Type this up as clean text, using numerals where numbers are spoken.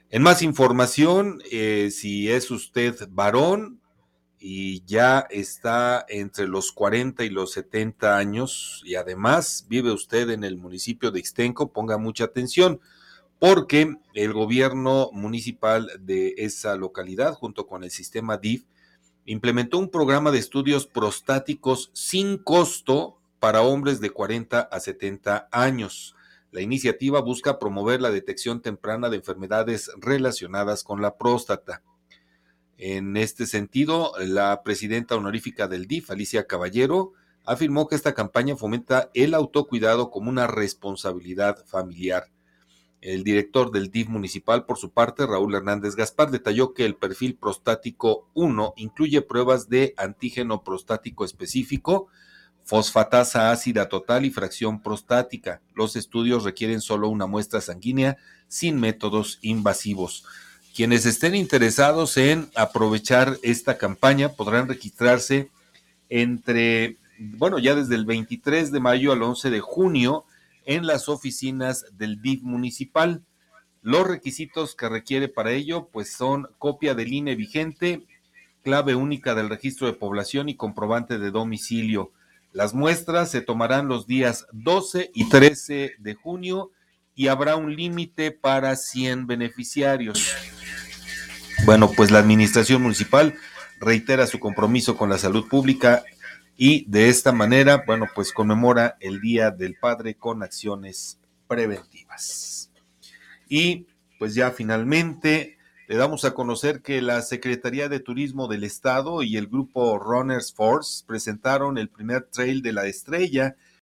En más información, si es usted varón y ya está entre los 40 y los 70 años y además vive usted en el municipio de Ixtenco, ponga mucha atención porque el gobierno municipal de esa localidad, junto con el sistema DIF, implementó un programa de estudios prostáticos sin costo para hombres de 40 a 70 años. La iniciativa busca promover la detección temprana de enfermedades relacionadas con la próstata. En este sentido, la presidenta honorífica del DIF, Alicia Caballero, afirmó que esta campaña fomenta el autocuidado como una responsabilidad familiar. El director del DIF municipal, por su parte, Raúl Hernández Gaspar, detalló que el perfil prostático 1 incluye pruebas de antígeno prostático específico, fosfatasa ácida total y fracción prostática. Los estudios requieren solo una muestra sanguínea sin métodos invasivos. Quienes estén interesados en aprovechar esta campaña podrán registrarse ya desde el 23 de mayo al 11 de junio en las oficinas del DIF municipal. Los requisitos que requiere para ello, pues son copia del INE vigente, clave única del registro de población y comprobante de domicilio. Las muestras se tomarán los días 12 y 13 de junio y habrá un límite para 100 beneficiarios. Bueno, pues la administración municipal reitera su compromiso con la salud pública y de esta manera, bueno, pues conmemora el Día del Padre con acciones preventivas. Y pues ya finalmente le damos a conocer que la Secretaría de Turismo del Estado y el grupo Runners Force presentaron el primer trail de la estrella